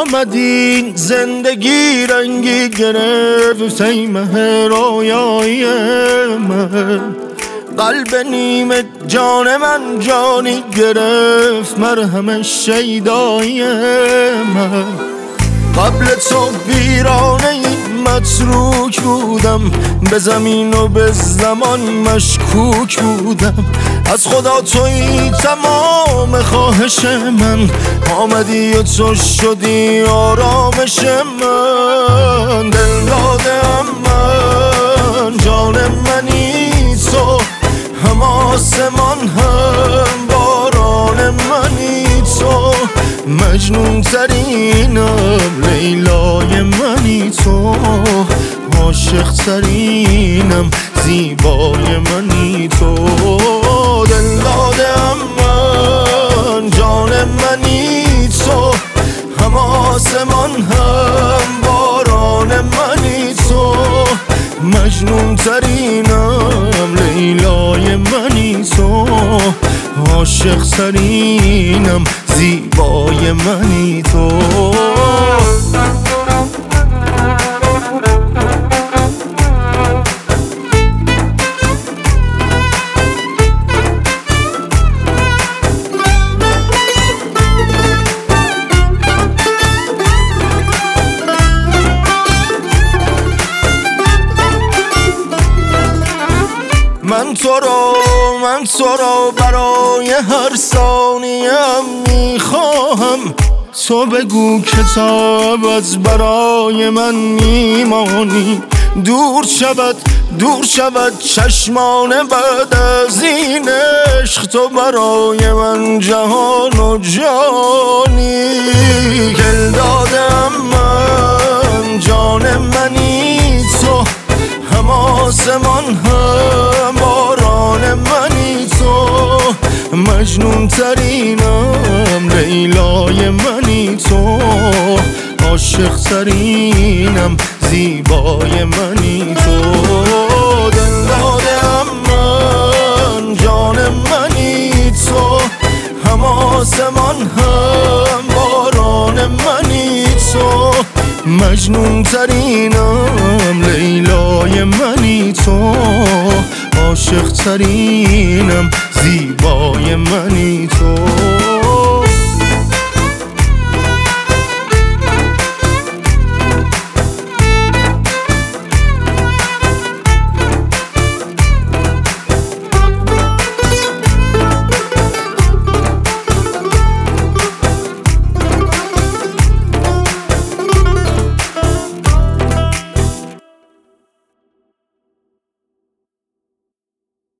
آمدی زندگی رنگی گرفت ای مه رویای من، قلب نیمه جان من جانی گرفت مرهم شیدای من. قبل تو ویرانه متروک بودم، به زمین و به زمان مشکوک بودم. از خدا تویی تمام خواهش من، آمدی و تو شدی آرامش من. دل دادم من، جان منی تو، هم آسمان هم باران منی تو. مجنون ترینم لیلای منی تو، عاشق ترینم زیبای منی تو. دل دادم من، جان منی تو، هم آسمان هم باران منی تو. مجنون ترینم لیلای منی تو، عاشق ترینم زیبای منی تو. من تو رو برای هر ثانیم میخواهم. تو بگو که تا ابد برای من میمانی. دور شود چشمان بعد از این عشق، تو برای من جهان و جانی. دل دادم من، جان منی تو، هم آسمان هم باران منی تو. مجنون ترینم لیلای منی تو، عاشق ترینم زیبای منی تو. دل دادم من، جان منی تو، هم آسمان هم باران منی تو. مجنون ترینم لیلای منی تو، عاشق ترینم زیبای منی تو.